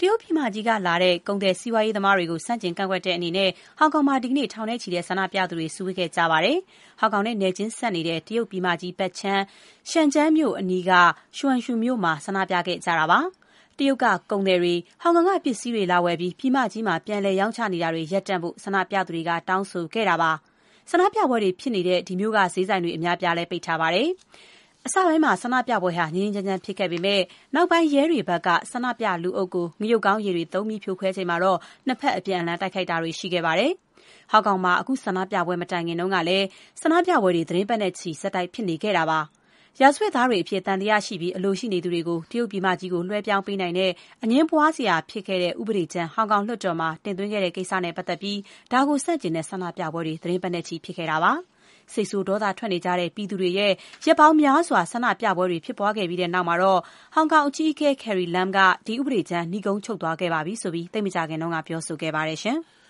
တရုတ်ပြည်မကြီးကလာတဲ့ကုန်သည်စီးပွားရေးသမားတွေကိုစန့်ကျင်ကန့်ကွက်တဲ့အနေနဲ့ဟောင်ကောင်မှာဒီကနေ့ထောင်နဲ့ချီတဲ့ဆန္ဒပြသူတွေစုဝေးခဲ့ကြပါတယ်။ဟောင်ကောင်နဲ့နယ်ချင်းဆက်နေတဲ့တရုတ်ပြည်မကြီးဘက်ခြမ်းရှန်ကျန်းမြို့အနီးကရွှမ်ရှူမြို့မှာဆန္ဒပြခဲ့ကြတာပါ။တရုတ်ကကုန်သည်တွေဟောင်ကောင်ကပစ္စည်းတွေလာဝယ်ပြီးပြည်မကြီးမှာပြန်လည်ရောင်းချနေတာတွေရပ်တန့်ဖို့ဆန္ဒပြသူတွေကတောင်းဆိုခဲ့တာပါ။ဆန္ဒပြပွဲတွေဖြစ်နေတဲ့ဒီမြို့ကဈေးဆိုင်တွေအများပြားလည်းပိတ်ထားပါတယ်။အစပိုင်းမှာဆန္ဒပြပွဲဟာငြိမ်းငြိမ်းချမ်းချမ်းဖြစ်ခဲ့ပေမဲ့နောက်ပိုင်းရဲတွေဘက်ကဆန္ဒပြလူအုပ်ကိုငရုတ်ကောင်းရည်တွေသုံးပြီးဖြိုခွဲချိန်မှာတော့နှစ်ဖက်အပြန်အလှန်တိုက်ခိုက်တာတွေရှိခဲ့ပါတယ်။ဟောင်ကောင်မှာအခုဆန္ဒပြပွဲမတိုင်ခင်တုန်းကလည်းဆန္ဒပြပွဲတွေသတင်းပတ်နဲ့ချီဆက်တိုက်ဖြစ်နေခဲ့တာပါ။ရာဇဝတ်သားတွေအဖြစ်တန်တရားရှိပြီးအလိုရှိနေသူတွေကိုတရုတ်ပြည်မကြီးကိုလွှဲပြောင်းပေးနိုင်တဲ့အငင်းပွားစရာဖြစ်ခဲ့တဲ့ဥပဒေကြမ်းဟောင်ကောင်လွှတ်တော်မှာတင်သွင်းခဲ့တဲ့ကိစ္စနဲ့ပတ်သက်ပြီးဒါကိုဆန့်ကျင်တဲ့ဆန္ဒပြပွဲတွေသတင်းပတ်နဲ့ချီဖြစ်ခဲ့တာပါ။စိတ်ဆိုးဒေါသထွက်နေကြတဲ့ပြည်သူတွေရဲ့ရက်ပေါင်းများစွာဆန္ဒပြပွဲတွေဖြစ်ပွားခဲ့ပြီးတဲ့နောက်မှာတော့ဟောင်ကောင်အကြီးအကဲ Carrie Lam ကဒီဥပဒေကြမ်းနှီးကုန်းချုပ်သွားခဲ့ပါပြီဆိုပြီးသိပ်မကြာခင်တုန်းကပြောဆိုခဲ့ပါတယ်ရှင်။